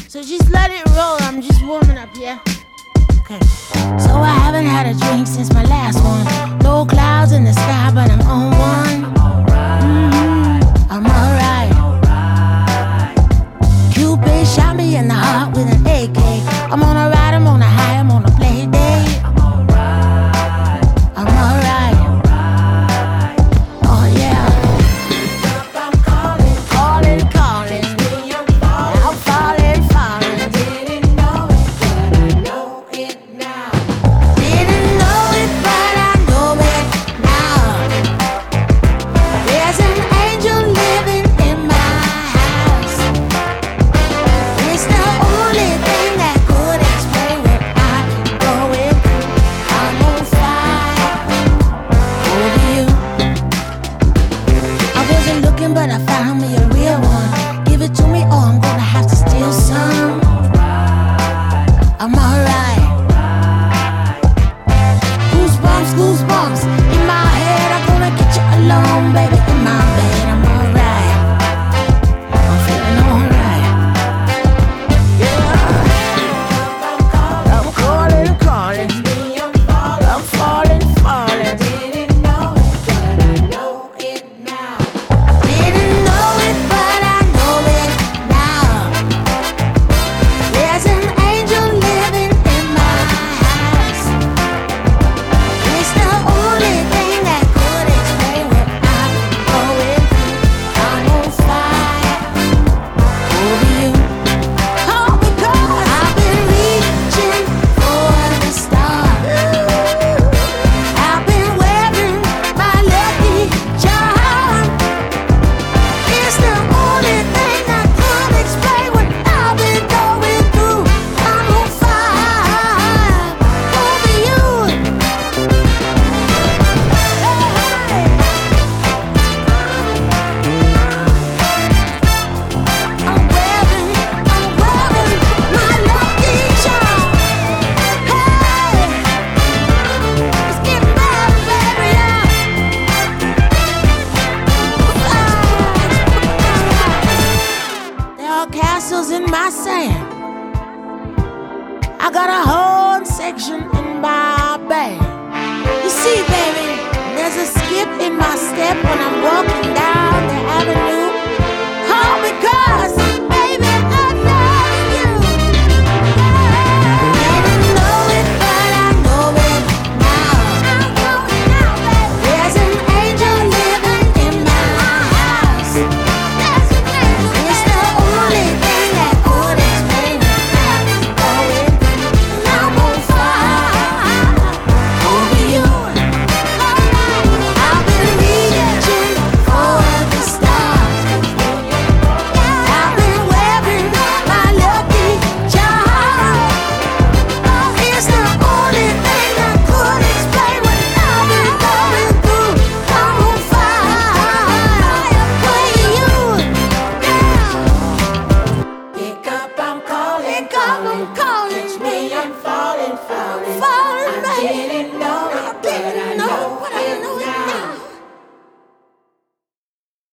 So just let it roll, I'm just warming up, yeah? Okay. So I haven't had a drink since my last one. No clouds in the sky, but I'm on one. I'm alright. Cupid shot me in the heart with an AK. I'm on a ride, I'm on a high, I'm on a play day. I'm alright. Oh yeah. I'm calling, calling, calling. I'm falling, falling. Didn't know it, but I know it now. Didn't know it, but I know it now. There's an angel living in my house. It's the only thing that could explain what I've been going through. I'm on fire over you. I wasn't looking, but I found me a real one. Give it to me, or I'm gonna have to steal some. I'm alright. Goosebumps, goosebumps in my head. I'm gonna get you alone, baby, in my bed. I'm alright. I'm feeling alright. Yeah. I'm calling, calling. I'm falling, falling. Didn't know it, but I know it now. Didn't know it, but I know it now. There's an angel living in my house. It's the only thing that could explain what I've been going through. I'm on fire over you. Oh, because I've been reaching for the stars. I've been wearing my lucky charm. It's the only thing that could explain what I've been going through. I'm on fire over you. I'm wearing my lucky charm. Hey, it's getting better, baby. There are castles in my sand. I got a whole section